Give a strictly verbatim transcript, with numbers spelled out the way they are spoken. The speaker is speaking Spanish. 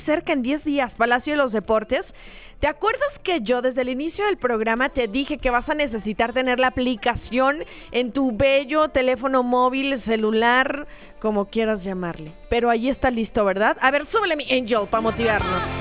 cerca en diez días, Palacio de los Deportes. ¿Te acuerdas que yo desde el inicio del programa te dije que vas a necesitar tener la aplicación en tu bello teléfono móvil, celular, como quieras llamarle? Pero ahí está listo, ¿verdad? A ver, súbele mi Angel para motivarnos.